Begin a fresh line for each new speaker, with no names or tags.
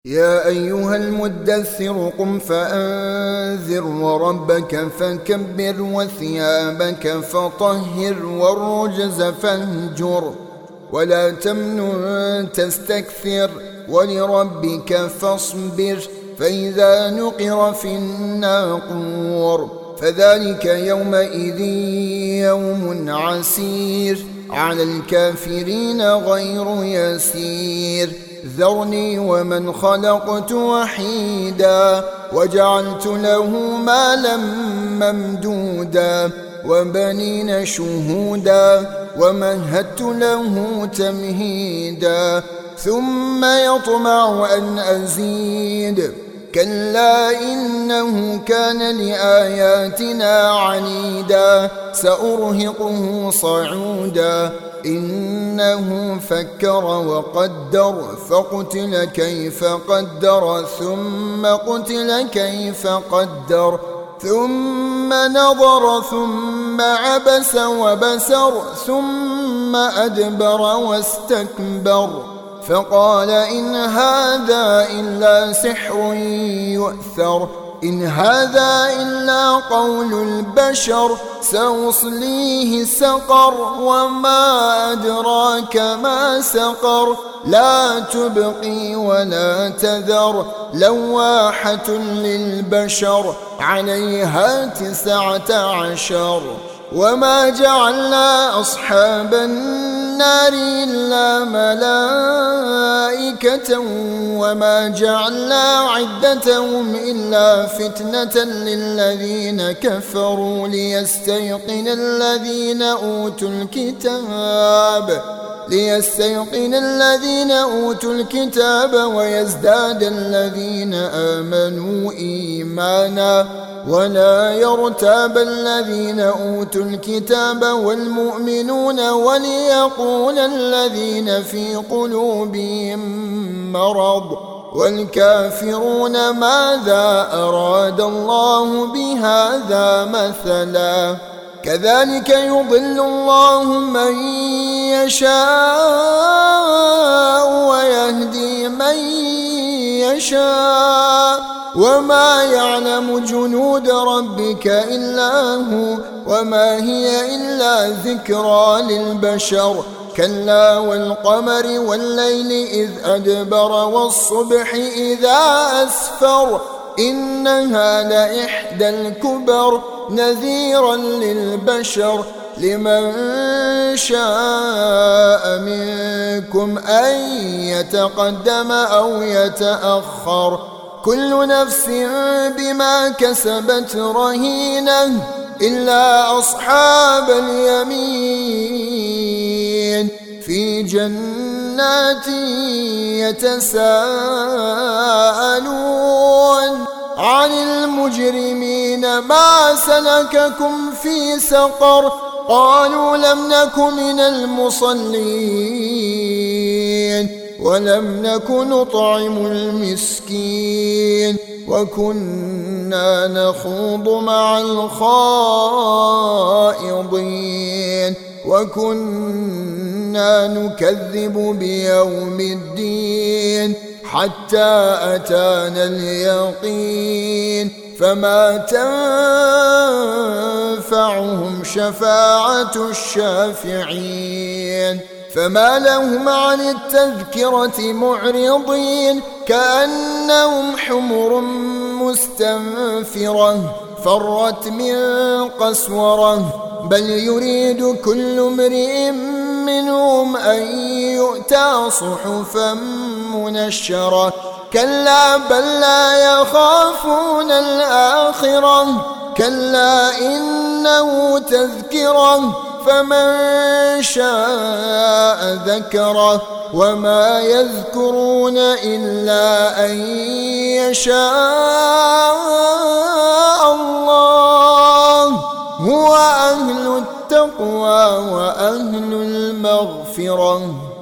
يا أيها المدثر قم فأنذر وربك فكبر وثيابك فطهر والرجز فاهجر ولا تمنن تستكثر ولربك فاصبر فإذا نقر في الناقور فذلك يومئذ يوم عسير على الكافرين غير يسير ذرني ومن خلقت وحيدا وجعلت له مالا ممدودا وبنين شهودا ومهدت له تمهيدا ثم يطمع أن أزيد كلا إنه كان لآياتنا عنيدا سأرهقه صعودا إنه فكر وقدر فقتل كيف قدر ثم قتل كيف قدر ثم نظر ثم عبس وبسر ثم أدبر واستكبر فقال إن هذا إلا سحر يؤثر إن هذا إلا قول البشر سأصليه سقر وما أدراك ما سقر لا تبقي ولا تذر لواحة للبشر عليها 19 وما جعلنا أصحاب النار إلا ملائكة وما جعلنا عدتهم إلا فتنة للذين كفروا ليستيقن الذين أوتوا الكتاب ويزداد الذين آمنوا إيمانا ولا يرتاب الذين أوتوا الكتاب والمؤمنون وليقول الذين في قلوبهم مرض والكافرون ماذا أراد الله بهذا مثلا كذلك يضل الله من يشاء ويهدي من يشاء وما يعلم جنود ربك إلا هو وما هي إلا ذكرى للبشر كلا والقمر والليل إذ أدبر والصبح إذا أسفر إنها لإحدى الكبر نذيرا للبشر لمن شاء منكم أن يتقدم أو يتأخر كل نفس بما كسبت رهينة إلا أصحاب اليمين في جنات يتساءلون عن المجرمين ما سلككم في سقر قالوا لم نك من المصلين ولم نك نطعم المسكين وكنا نخوض مع الخائضين وكنا نكذب بيوم الدين حتى أتانا اليقين فما تنفعهم شفاعة الشافعين فما لهم عن التذكرة معرضين كأنهم حمر مستنفرة فرت من قسورة بل يريد كل امرئ منهم أن يؤتى صحفا منشرة كلا بل لا يخافون الآخرة كلا إنه تذكرة فمن شاء ذكره وما يذكرون إلا أن يشاء الله هو أهل التقوى وأهل المغفرة